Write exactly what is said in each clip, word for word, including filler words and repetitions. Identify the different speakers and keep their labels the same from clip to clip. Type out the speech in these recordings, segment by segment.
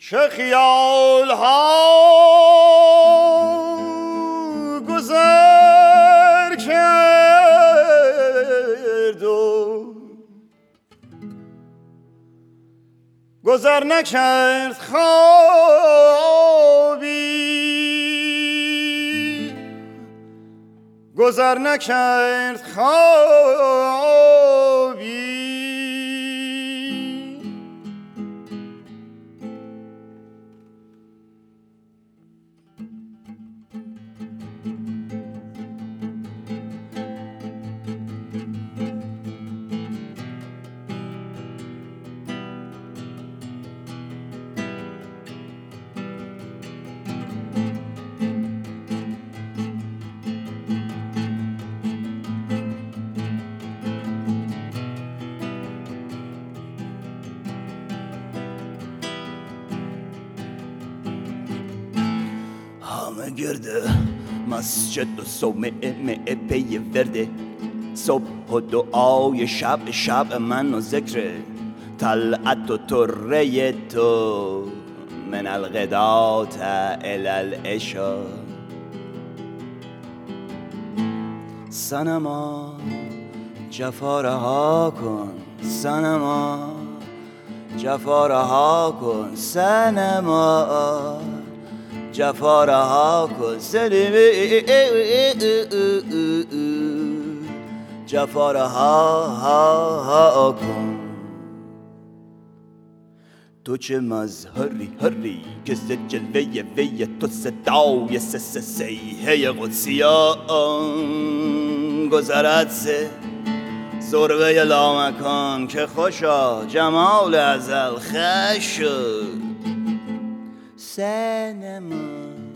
Speaker 1: چه خیال ها گذر کرد و گذر نکرد خوابی، گذر نکرد خوابی. همه گرده مسجد و صومعه معه پی ورده، صبح و دعای شب شب من و ذکر طلعت و طره تو من الغدات الى العشا. صنما جفا رها کن، صنما جفا رها کن، صنما جفا رها کن، جفا رها کن. تو چه مظهری هری که ز جلوه وی تو صدای سس سیحه قدسیان گذرد سه ضربه لامکان که خوشا جمال ازل خش شد. صنما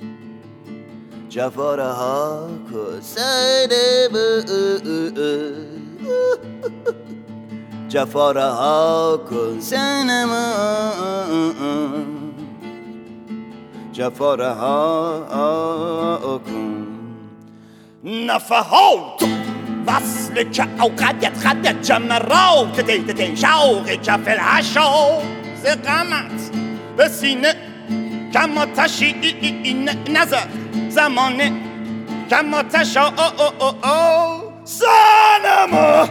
Speaker 1: جفا رها کن، صنما جفا رها کن، صنما جفا رها کن. نفحات وصل که اوقدت خدت جمرات تیت تی شوق کف الحشا ز غمت به سینه کما تشیین نظر زمانه کما تشا صنما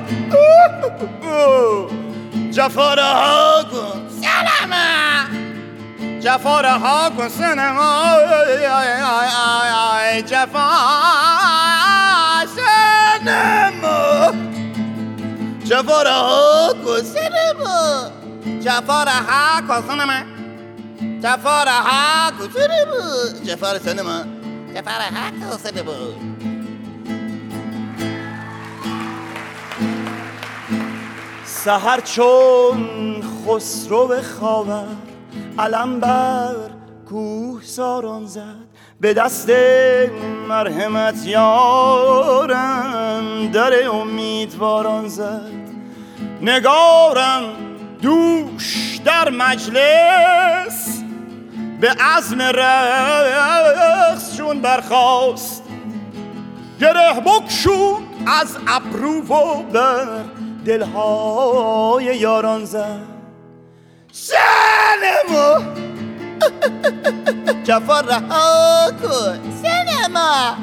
Speaker 1: جفا رها کن، صنما جفا رها کن، صنما جفا صنما جفا رها کن، صنما جفا رها کن، صنما جفا رها کن، صنما جفا صنما جفا رها کن، صنما. سحر چون خسرو خوابد علم بر کوه ساران زد، به دست مرحمت یارم در امیدواران زد. نگارم دوش در مجلس به عزم رقص چون برخاست، گره بگشود از ابرو و بر دلهای یاران زد. صنما جفا رها کن، صنما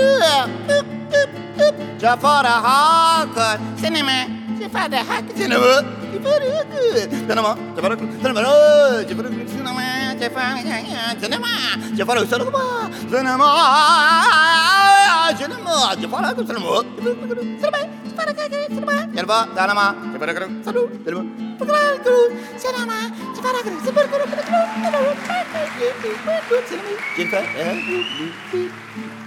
Speaker 1: جفا رها کن، صنما جفا رها کن، صنما صنما جفا رها کن، صنما جفا رها کن، صنما جفا صنما جفا رها کن، صنما صنما جفا رها کن، صنما جلبا دانما جبر کرو سلو جلبا فکر کرو سلام جبر کرو جبر کرو جلبا